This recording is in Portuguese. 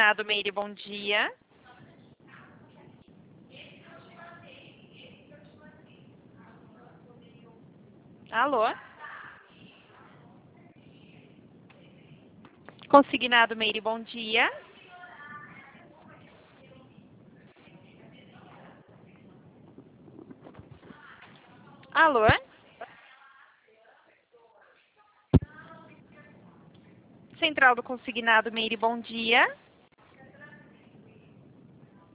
Consignado Meire, bom dia. Alô? Consignado Meire, bom dia. Alô? Central do Consignado Meire, bom dia.